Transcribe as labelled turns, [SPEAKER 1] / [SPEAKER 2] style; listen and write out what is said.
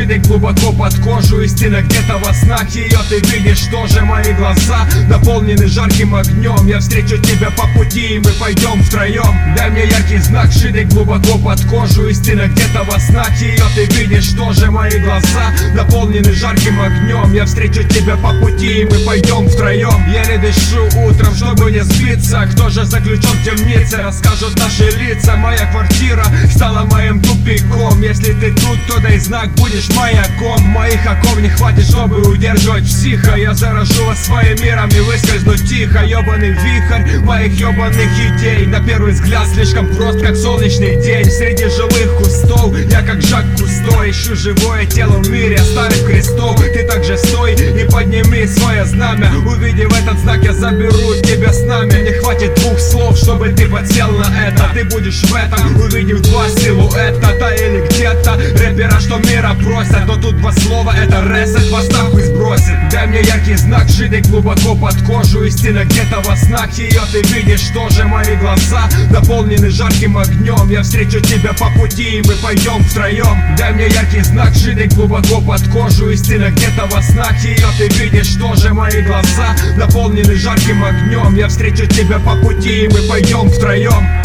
[SPEAKER 1] шире глубоко под кожу. Истина где-то во снах, ее ты видишь тоже. Мои глаза наполнены жарким огнем. Я встречу тебя по пути, и мы пойдем втроем. Дай мне яркий знак, шире глубоко под кожу. Истина где-то во снах, ее ты видишь тоже. Мои глаза наполнены жарким огнем. Я встречу тебя по пути, и мы пойдем втроем. Еле дышу утром, чтобы не сбиться. Кто же заключен в темнице, расскажут наши лица. Моя квартира стала моим тупиком. Если ты тут, то дай знак, будешь маяком. Моих оков не хватит, чтобы удерживать психа. Я заражу вас своим миром и выскользну тихо. Ёбаный вихрь моих ёбаных идей. На первый взгляд слишком прост, как солнечный день. Среди живых кустов я как Жак Кусто. Ищу живое тело в мире старых крестов. Ты также стой и подними свое знамя. Увидев этот знак, я заберу тебя с нами. Не хватит двух слов, чтобы ты подсел на это. Ты будешь в этом, увидев два силуэта. Та или где-то рэпера, что мира просят. Но тут два слова, это ресет, вас нахуй сбросит. Дай мне яркий знак, шире глубоко под кожу. Истина где-то во снах, ее ты видишь тоже. Мои глаза наполнены жарким огнем. Я встречу тебя по пути, и мы пойдем втроем. Дай мне яркий знак, шире глубоко под кожу. Истина где-то во снах, ее ты видишь тоже. Мои глаза наполнены жарким огнем. Я встречу тебя по пути, и мы пойдем втроем.